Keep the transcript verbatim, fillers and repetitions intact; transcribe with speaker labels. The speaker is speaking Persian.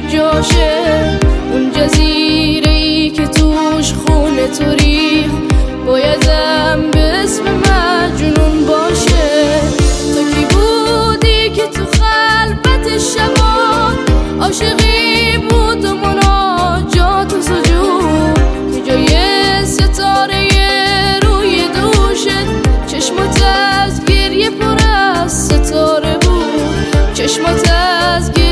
Speaker 1: جاشه، اون جزیره ای که توش خونه تو ریخ بایدم به اسم مجنون باشه. تو کی بودی که تو خلوت شبا عاشقی بود و مناجات و سجود، که جای ستاره روی دوشت چشمات از گریه پر از ستاره بود، چشمات از گریه